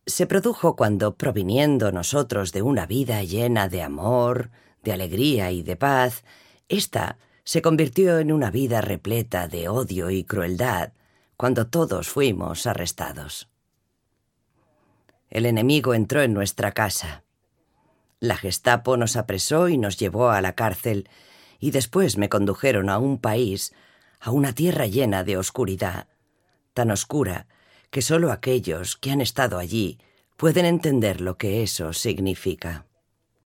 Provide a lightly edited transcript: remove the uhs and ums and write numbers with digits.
se produjo cuando, proviniendo nosotros de una vida llena de amor, de alegría y de paz, ésta se convirtió en una vida repleta de odio y crueldad, cuando todos fuimos arrestados. El enemigo entró en nuestra casa. La Gestapo nos apresó y nos llevó a la cárcel, y después me condujeron a un país, a una tierra llena de oscuridad, tan oscura que solo aquellos que han estado allí pueden entender lo que eso significa.